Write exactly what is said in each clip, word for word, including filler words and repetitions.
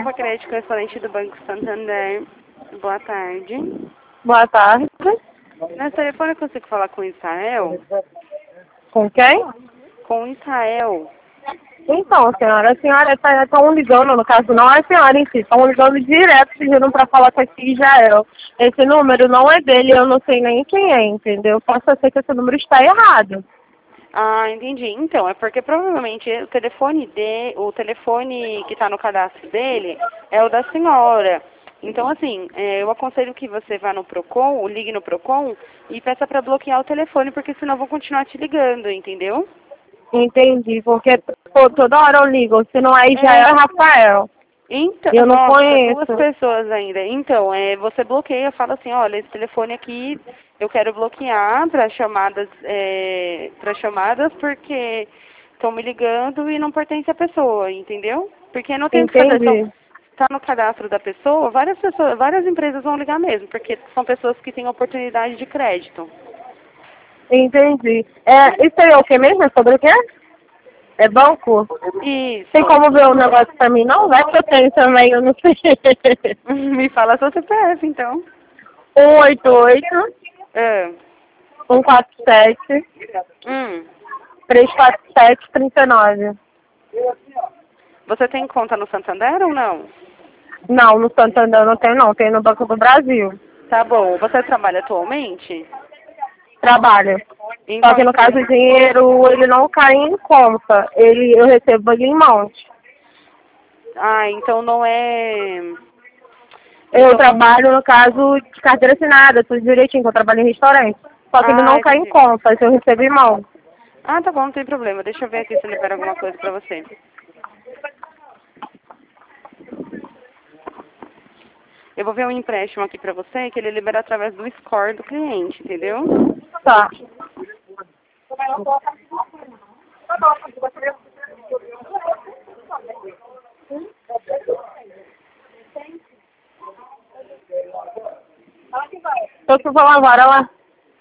Desculpa, crédito restaurante do Banco Santander. Boa tarde. Boa tarde. Nesse telefone eu consigo falar com o Israel? Com quem? Com o Israel. Então, senhora, a senhora estão ligando, no caso não é a senhora em si, estão ligando direto pedindo para falar com esse Israel. Esse número não é dele, eu não sei nem quem é, entendeu? Posso ser que esse número está errado. Ah, entendi. Então, é porque provavelmente o telefone de, o telefone que está no cadastro dele é o da senhora. Então, assim, é, eu aconselho que você vá no Procon, ligue no Procon e peça para bloquear o telefone, porque senão vão continuar te ligando, entendeu? Entendi, porque pô, toda hora eu ligo, se não é Israel, é Rafael. Então, Eu não nossa, conheço. duas pessoas ainda. Então, é, você bloqueia, fala assim, olha, esse telefone aqui eu quero bloquear para chamadas, é, para chamadas porque estão me ligando e não pertence à pessoa, entendeu? Porque não tem o que fazer. Entendi. Está no cadastro da pessoa, várias pessoas, várias empresas vão ligar mesmo, porque são pessoas que têm oportunidade de crédito. Entendi. É, isso aí é o que mesmo? É sobre o quê? É banco? Isso. Tem como ver o negócio pra mim, não? Vai que eu tenho também, eu não sei. Me fala seu C P F, então. um oito oito, Ah. um quatro sete, Hum. três quatro sete, trinta e nove. Você tem conta no Santander ou não? Não, no Santander não tem não, tem no Banco do Brasil. Tá bom. Você trabalha atualmente? Trabalho. Em Só qual que no caso o empresa? dinheiro, ele não cai em conta. Ele, eu recebo ele em mãos. Ah, então não é... Eu Então não... trabalho, no caso, de carteira assinada, tudo direitinho, que eu trabalho em restaurante. Só que ele Ah, não cai em entendi. conta, eu recebo em mãos. Ah, tá bom, não tem problema. Deixa eu ver aqui se ele libera alguma coisa pra você. Eu vou ver um empréstimo aqui pra você que ele libera através do score do cliente, entendeu? Tá. Tô que vou lavar, olha lá.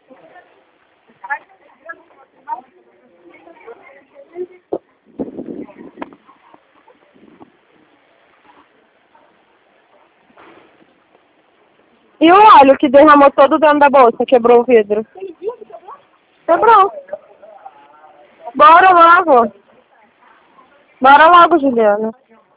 E o óleo que derramou todo dentro da bolsa, quebrou o vidro? Quebrou. Bora logo. Bora logo, Juliana.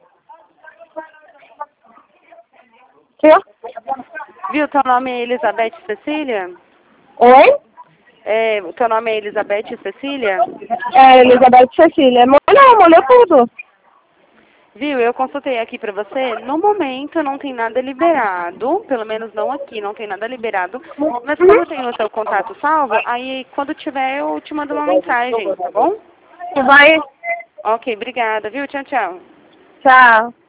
Quê? Viu, teu nome é Elizabeth Cecília? Oi? É, o teu nome é Elizabeth Cecília? É, Elizabeth Cecília. Molhou, molhou tudo. Viu, eu consultei aqui pra você, no momento não tem nada liberado, pelo menos não aqui, não tem nada liberado, mas como eu tenho o seu contato salvo, aí quando tiver eu te mando uma mensagem, tá bom? Vai. Ok, obrigada, viu? Tchau, tchau. Tchau.